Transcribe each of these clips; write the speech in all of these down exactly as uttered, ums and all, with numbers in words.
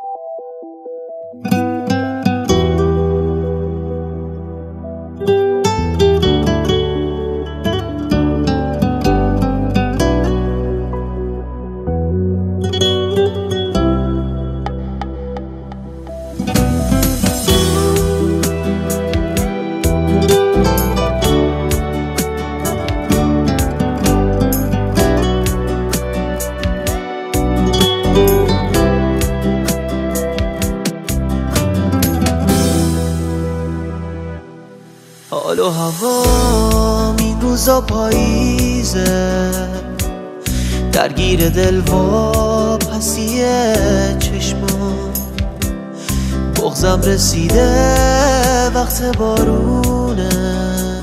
حال و هوام این روزا پاییزه، درگیر دل و پسی چشمام. بغضم رسیده وقت بارونه،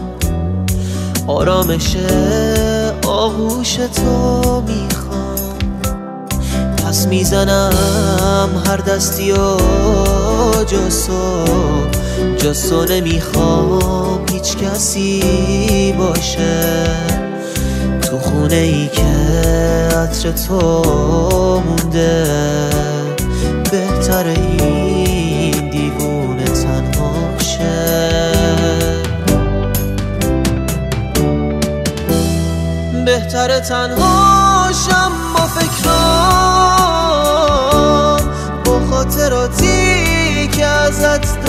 آرامش آغوش تو میخوام. پس میزنم هر دستی و جسو جسو نمیخوام هیچ کسی باشه تو خونه ای که عطر تو مونده. بهتر این دیوونه تنها شه، بهتر تنها شم با فکرام، با خاطراتی که ازت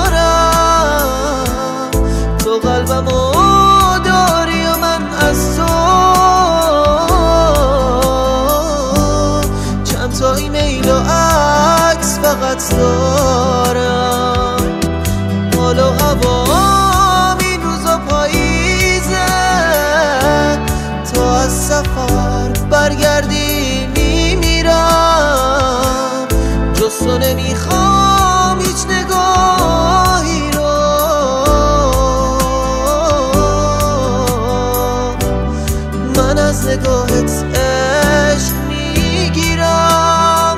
دارم. تو قلبمو داری و من از تو چند تا ایمیل و عکس فقط دارم. حال و هوام این روزا پاییزه، تا از سفر برگردی میمیرم. جز تو نمیخوام هیچ نگاهی رو، من از نگاهت عشق میگیرم.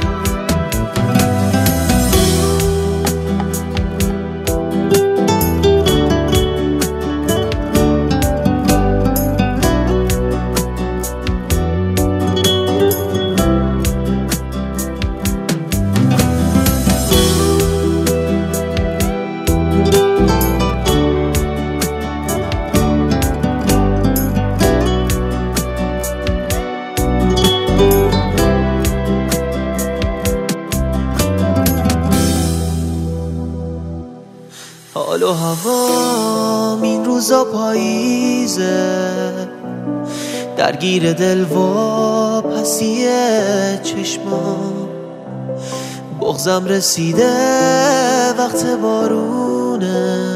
حال و هوام این روزا پاییزه، درگیر دل و پسی چشمام. بغضم رسیده وقت بارونه،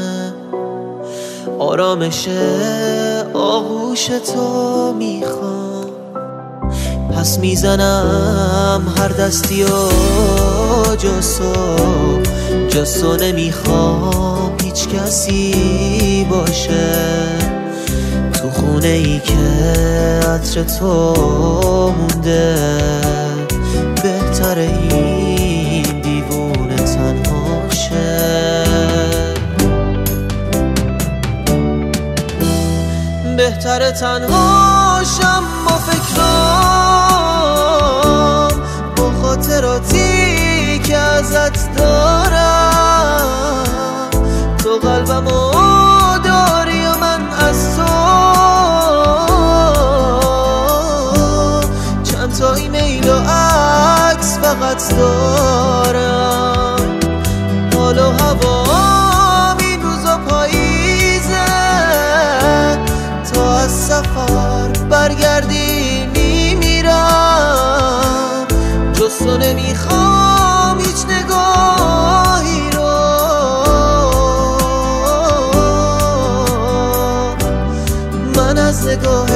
آرامش آغوش تو میخوام. پس میزنم هر دستی و جسو جسو نمیخوام هیچ کسی باشه تو خونه ای که عطر تو مونده. بهتر این دیوونه تنها شه، بهتر تنها شم با فکرام، با خاطراتی که ازت دارم. تو قلبمو داری و من از تو چند تا ایمیل و عکس فقط دارم. حال و هوام این روزا پاییزه، تا از سفر برگردی میمیرم. جز تو نمیخوام هیچ نگاهی رو، من از نگاه